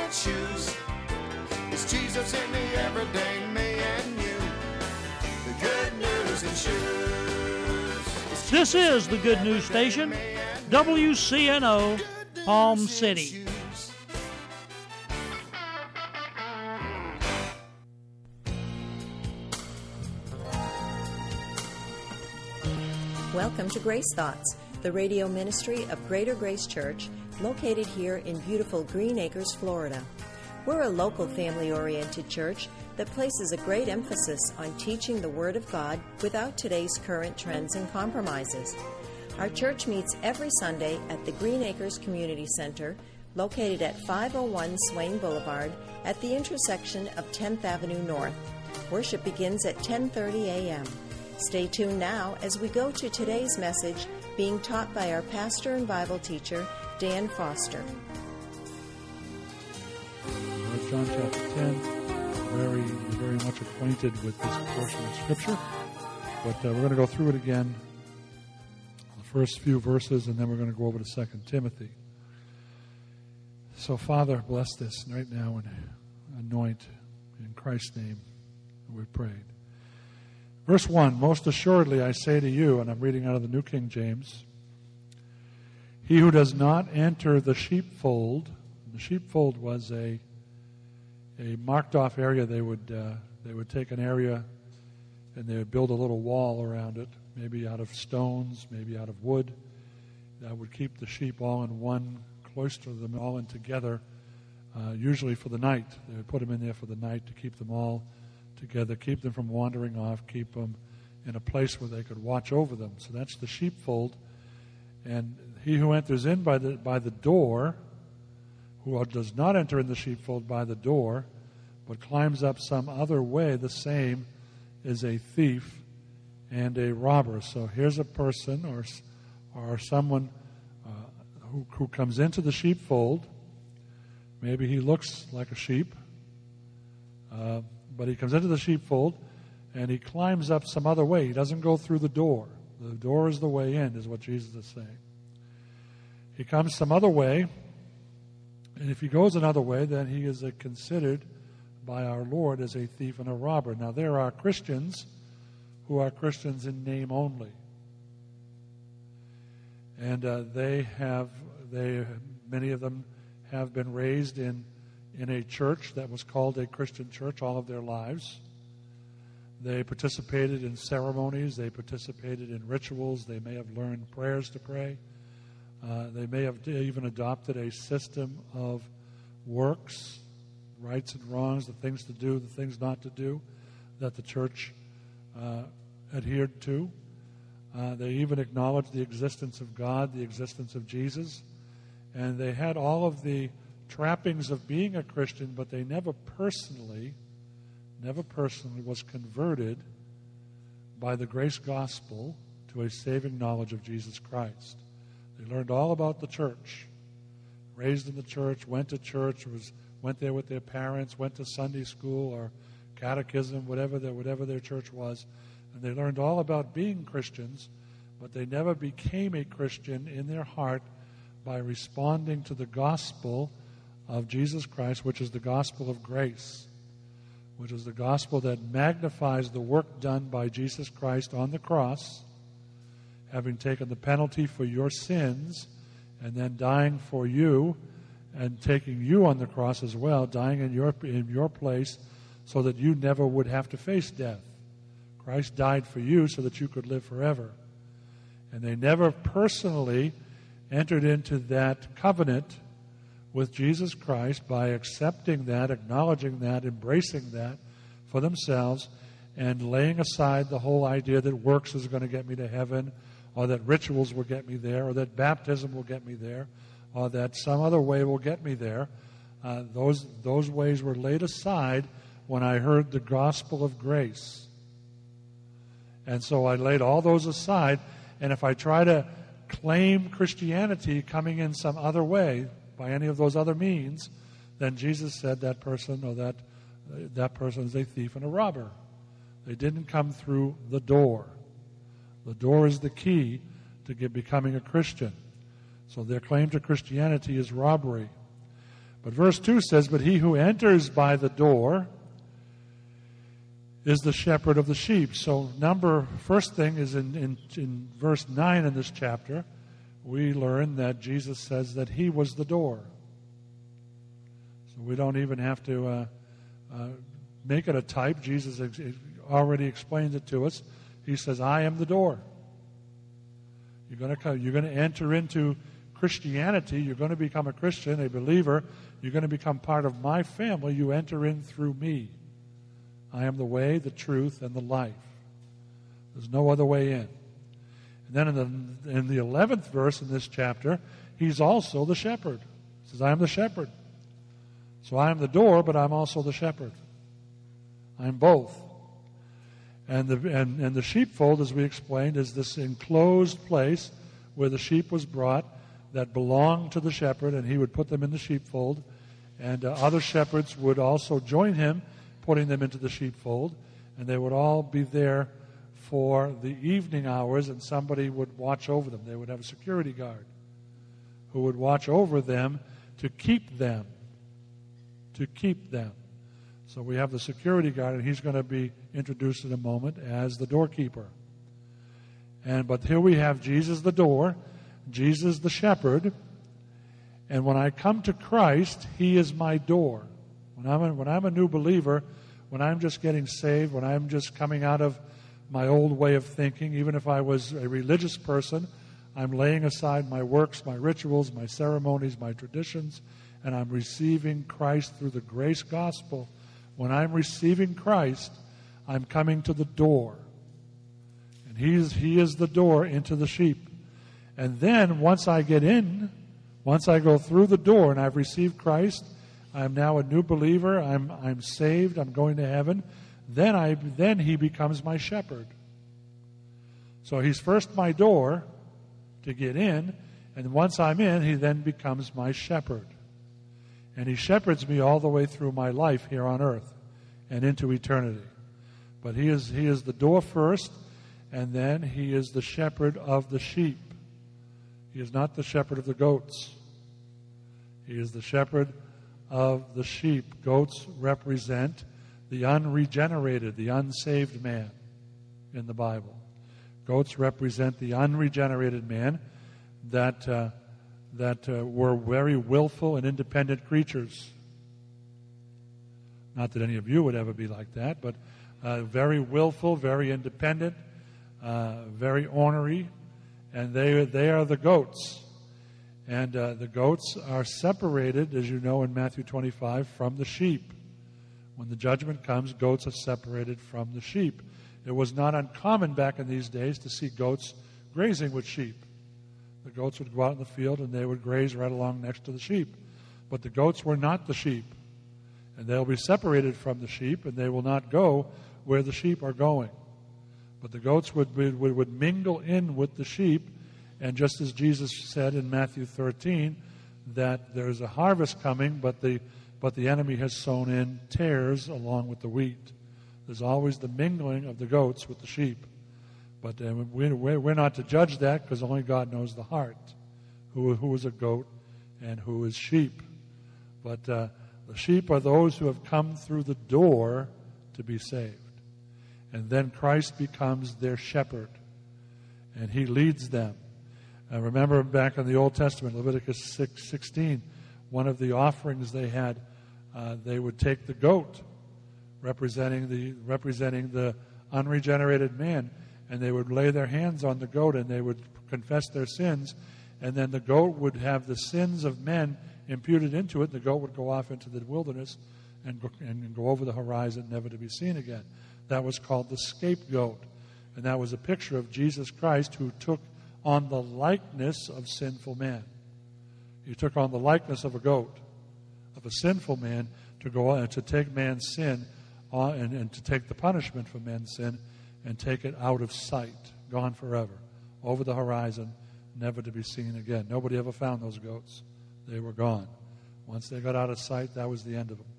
its shoes. It's Jesus in the everyday me and you. The good news in shoes. This is the Good News Station, WCNO, Palm City. Welcome to Grace Thoughts, the radio ministry of Greater Grace Church, located here in beautiful Green Acres, Florida. We're a local family-oriented church that places a great emphasis on teaching the Word of God without today's current trends and compromises. Our church meets every Sunday at the Green Acres Community Center, located at 501 Swain Boulevard at the intersection of 10th Avenue North. Worship begins at 10:30 a.m. Stay tuned now as we go to today's message being taught by our pastor and Bible teacher, Dan Foster. John chapter 10, very much acquainted with this portion of Scripture, but we're going to go through it again, the first few verses, and then we're going to go over to 2 Timothy. So, Father, bless this right now and anoint in Christ's name, we've prayed. Verse 1, most assuredly I say to you, and I'm reading out of the New King James, he who does not enter the sheepfold, the sheepfold was a marked off area. They would take an area and they would build a little wall around it, maybe out of stones, maybe out of wood, that would keep the sheep all in one, cloister them all in together, usually for the night. They would put them in there for the night to keep them all together, keep them from wandering off, keep them in a place where they could watch over them. So that's the sheepfold. And he who enters in by the door, who does not enter in the sheepfold by the door, but climbs up some other way, the same is a thief and a robber. So here's a person or someone who comes into the sheepfold. Maybe he looks like a sheep, but he comes into the sheepfold and he climbs up some other way. He doesn't go through the door. The door is the way in, is what Jesus is saying. He comes some other way, and if he goes another way, then he is considered by our Lord as a thief and a robber. Now, there are Christians who are Christians in name only. And many of them have been raised in a church that was called a Christian church all of their lives. They participated in ceremonies. They participated in rituals. They may have learned prayers to pray. They may have even adopted a system of works, rights and wrongs, the things to do, the things not to do, that the church adhered to. They even acknowledged the existence of God, the existence of Jesus, and they had all of the trappings of being a Christian, but they never personally was converted by the grace gospel to a saving knowledge of Jesus Christ. They learned all about the church, raised in the church, went to church, went there with their parents, went to Sunday school or catechism, whatever their church was, and they learned all about being Christians, but they never became a Christian in their heart by responding to the gospel of Jesus Christ, which is the gospel of grace, which is the gospel that magnifies the work done by Jesus Christ on the cross, having taken the penalty for your sins and then dying for you and taking you on the cross as well, dying in your place so that you never would have to face death. Christ died for you so that you could live forever. And they never personally entered into that covenant with Jesus Christ by accepting that, acknowledging that, embracing that for themselves, and laying aside the whole idea that works is going to get me to heaven, or that rituals will get me there, or that baptism will get me there, or that some other way will get me there. Those ways were laid aside when I heard the gospel of grace. And so I laid all those aside, and if I try to claim Christianity coming in some other way, by any of those other means, then Jesus said that person or that person is a thief and a robber. They didn't come through the door. The door is the key to becoming a Christian. So their claim to Christianity is robbery. But verse 2 says, "But he who enters by the door is the shepherd of the sheep." So first thing is in verse 9 in this chapter, we learn that Jesus says that he was the door. So we don't even have to make it a type. Jesus already explains it to us. He says, "I am the door." You're going to enter into Christianity. You're going to become a Christian, a believer. You're going to become part of my family. You enter in through me. I am the way, the truth, and the life. There's no other way in. And then in the 11th verse in this chapter, he's also the shepherd. He says, "I am the shepherd." So I am the door, but I'm also the shepherd. I'm both. And the sheepfold, as we explained, is this enclosed place where the sheep was brought that belonged to the shepherd, and he would put them in the sheepfold. And other shepherds would also join him, putting them into the sheepfold. And they would all be there for the evening hours, and somebody would watch over them. They would have a security guard who would watch over them to keep them. To keep them. So we have the security guard, and he's going to be introduced in a moment as the doorkeeper. But here we have Jesus the door, Jesus the shepherd, and when I come to Christ, he is my door. When I'm a new believer, when I'm just getting saved, when I'm just coming out of my old way of thinking, even if I was a religious person, I'm laying aside my works, my rituals, my ceremonies, my traditions, and I'm receiving Christ through the grace gospel. When I'm receiving Christ, I'm coming to the door. And he is the door into the sheep. And then once I get in, once I go through the door and I've received Christ, I'm now a new believer, I'm saved, I'm going to heaven, then he becomes my shepherd. So he's first my door to get in, and once I'm in, he then becomes my shepherd. And he shepherds me all the way through my life here on earth and into eternity. But he is the door first, and then he is the shepherd of the sheep. He is not the shepherd of the goats. He is the shepherd of the sheep. Goats represent the unregenerated, the unsaved man in the Bible. Goats represent the unregenerated man that were very willful and independent creatures. Not that any of you would ever be like that, but very willful, very independent, very ornery, and they are the goats. And the goats are separated, as you know in Matthew 25, from the sheep. When the judgment comes, goats are separated from the sheep. It was not uncommon back in these days to see goats grazing with sheep. The goats would go out in the field and they would graze right along next to the sheep. But the goats were not the sheep. And they'll be separated from the sheep, and they will not go where the sheep are going. But the goats would mingle in with the sheep, and just as Jesus said in Matthew 13, that there's a harvest coming, but the enemy has sown in tares along with the wheat. There's always the mingling of the goats with the sheep. But we're not to judge that, because only God knows the heart, who is a goat and who is sheep. But the sheep are those who have come through the door to be saved. And then Christ becomes their shepherd, and he leads them. Remember back in the Old Testament, Leviticus 6:16, one of the offerings they had, they would take the goat, representing the unregenerated man, and they would lay their hands on the goat and they would confess their sins, and then the goat would have the sins of men imputed into it. The goat would go off into the wilderness and go over the horizon, never to be seen again. That was called the scapegoat, and that was a picture of Jesus Christ, who took on the likeness of sinful man. He took on the likeness of a goat, of a sinful man, to go to take man's sin and to take the punishment for man's sin and take it out of sight, gone forever, over the horizon, never to be seen again. Nobody ever found those goats. They were gone. Once they got out of sight, that was the end of them.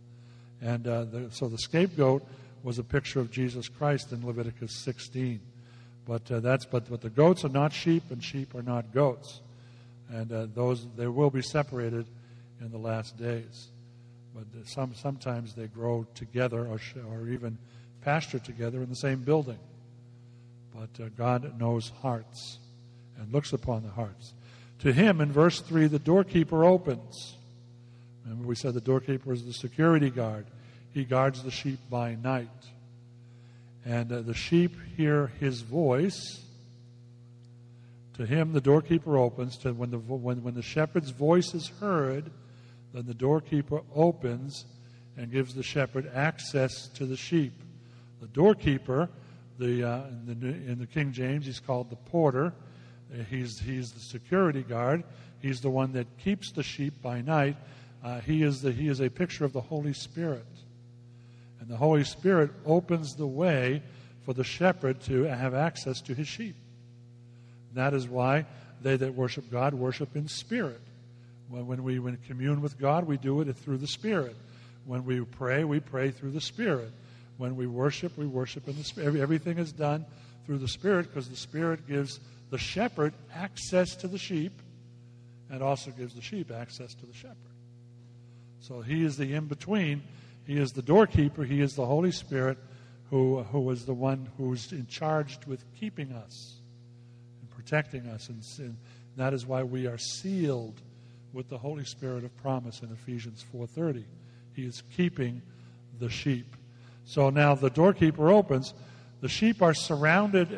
And so the scapegoat was a picture of Jesus Christ in Leviticus 16. But the goats are not sheep, and sheep are not goats. And they will be separated in the last days. But sometimes they grow together or even pasture together in the same building. But God knows hearts and looks upon the hearts. To him, in verse 3, the doorkeeper opens. Remember we said the doorkeeper is the security guard. He guards the sheep by night. And the sheep hear his voice. To him, the doorkeeper opens. When the shepherd's voice is heard, then the doorkeeper opens and gives the shepherd access to the sheep. The doorkeeper, in the King James, he's called the porter. He's the security guard. He's the one that keeps the sheep by night. He is a picture of the Holy Spirit. And the Holy Spirit opens the way for the shepherd to have access to his sheep. That is why they that worship God worship in spirit. When we commune with God, we do it through the Spirit. When we pray through the Spirit. When we worship in the Spirit. Everything is done through the Spirit because the Spirit gives the shepherd access to the sheep and also gives the sheep access to the shepherd. So he is the in-between. He is the doorkeeper. He is the Holy Spirit who is the one who's in charge with keeping us and protecting us. And that is why we are sealed with the Holy Spirit of promise in Ephesians 4:30. He is keeping the sheep. So now the doorkeeper opens. The sheep are surrounded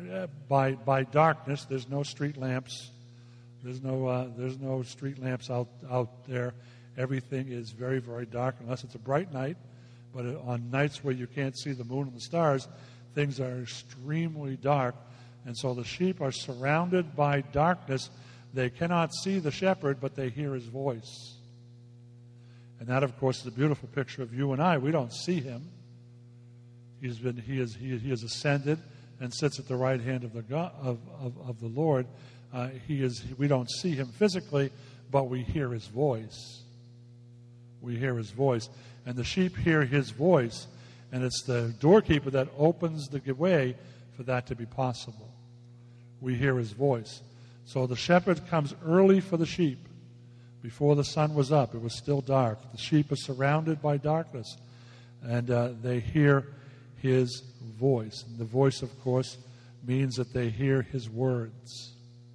by darkness. There's no street lamps. There's no street lamps out there. Everything is very, very dark unless it's a bright night. But on nights where you can't see the moon and the stars, things are extremely dark. And so the sheep are surrounded by darkness. They cannot see the shepherd, but they hear his voice. And that, of course, is a beautiful picture of you and I. We don't see him. He has ascended and sits at the right hand of the Lord. We don't see him physically, but we hear his voice. We hear his voice. And the sheep hear his voice. And it's the doorkeeper that opens the way for that to be possible. We hear his voice. So the shepherd comes early for the sheep. Before the sun was up, it was still dark. The sheep are surrounded by darkness. And they hear his voice. And the voice, of course, means that they hear his words.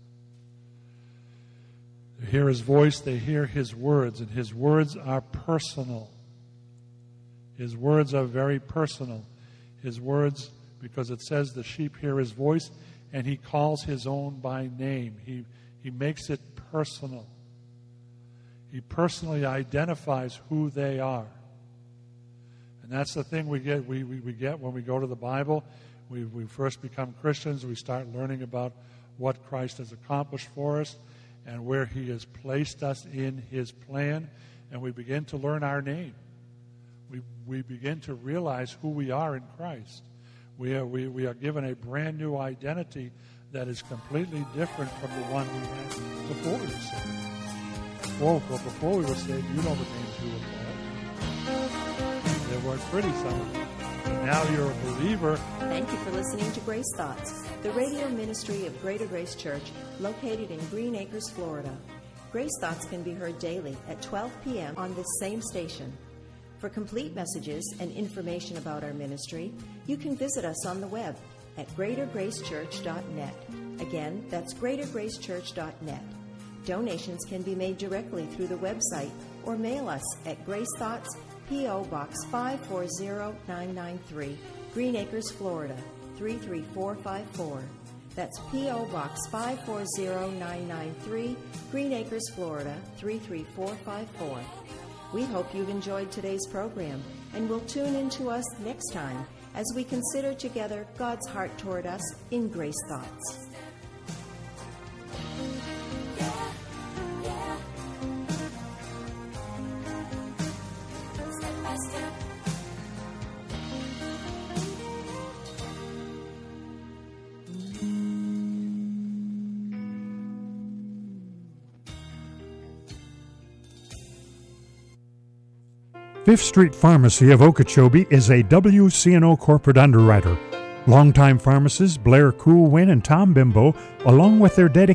They hear his voice, they hear his words, and his words are personal. His words are very personal. His words, because it says the sheep hear his voice, and he calls his own by name. He makes it personal. He personally identifies who they are. And that's the thing we get when we go to the Bible. We first become Christians. We start learning about what Christ has accomplished for us and where he has placed us in his plan. And we begin to learn our name. We begin to realize who we are in Christ. We are given a brand new identity that is completely different from the one we had before we were saved. Before we were saved, you know the names you were called. They weren't pretty, some of them. But now you're a believer. Thank you for listening to Grace Thoughts, the radio ministry of Greater Grace Church, located in Green Acres, Florida. Grace Thoughts can be heard daily at 12 p.m. on this same station. For complete messages and information about our ministry, you can visit us on the web at greatergracechurch.net. Again, that's greatergracechurch.net. Donations can be made directly through the website or mail us at Grace Thoughts, P.O. Box 540993, Green Acres, Florida 33454. That's P.O. Box 540993, Green Acres, Florida 33454. We hope you've enjoyed today's program and will tune in to us next time as we consider together God's heart toward us in Grace Thoughts. Fifth Street Pharmacy of Okeechobee is a WCNO corporate underwriter. Longtime pharmacists Blair Coolwin and Tom Bimbo, along with their dedicated